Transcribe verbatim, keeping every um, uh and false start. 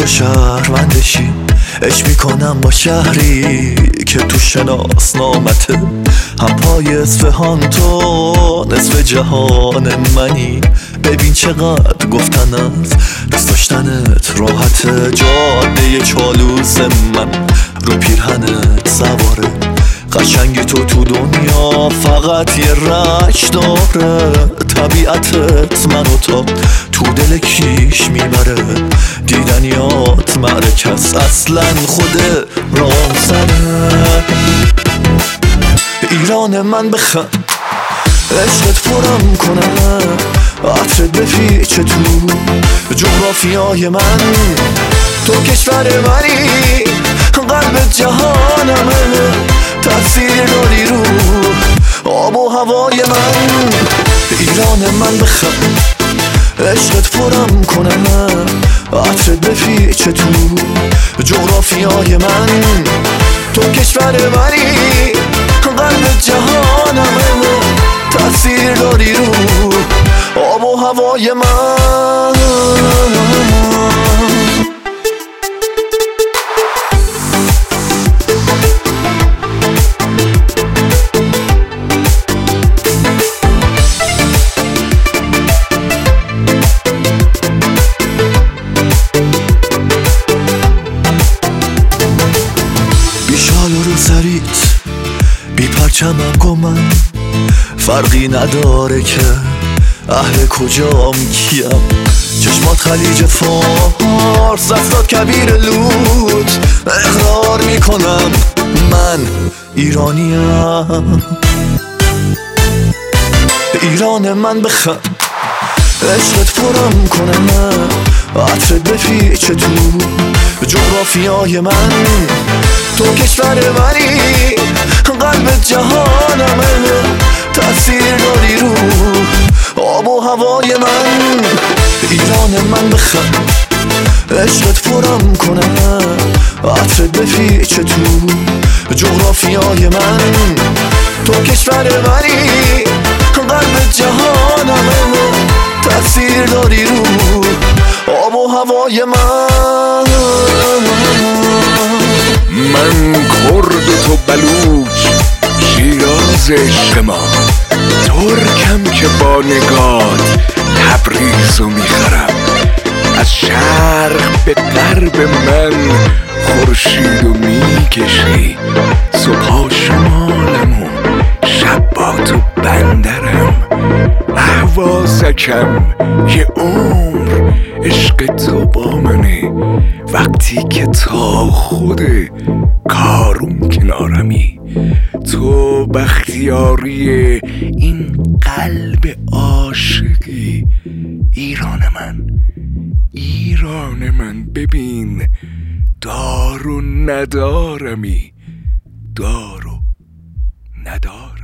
شهروندشی، عشق میکنم با شهری که تو شناسنامته. هم پای اصفهان تو نصف جهان منی. ببین چقدر گفتن از دوست داشتنت راحت، جاده چالوس من رو پیرهنت سواره. قشنگی تو تو دنیا فقط یه رشت داره، طبیعتت منو تا تو دل کیش میبره. دیدنیات مرکز اصلا خود رامسنه. ایران من بخند عشقت پرم کنه، عطرت بپیچه تو جغرافیای من. تو کشور منی، قلب جهانمه، تأثیر داری رو آب و هوای من. ایران من بخند عشقت پرم کنه، عطرت بپیچه تو جغرافیای من. تو کشور منی، قلب جهانمه، تأثیر داری رو آب و هوای من. بیشال و رو سریت بی پرچمم گمم، فرقی نداره که اهل کجام کیم. چشمات خلیج فارس، دستات کبیر لوت، اقرار میکنم من ایرانیم. ایران من بخند عشقت پرم کنه، عطرت بپیچه تو جغرافیای من. تو کشور منی، قلب جهانمه، تأثیر داری رو آب و هوای من. ایران من بخند عشقت پرم کنه، عطرت بپیچه تو جغرافیای من. تو کشور منی، قلب جهانمه، تأثیر داری رو آب و هوای من. من کرد و تو بلوچ، شیراز عشق ما، ترکم که با نگات تبریزو میخرم. از شرق به غرب من خورشیدو میکشی، صبح شمالم و شب با تو بندرم. احوازکم یه عمر عشق تو با منه، وقتی که تا خود کارون کنارمی. تو بختیاری این قلب عاشقی. ایران من، ایران من، ببین دار و ندارمی، دار و ندارم.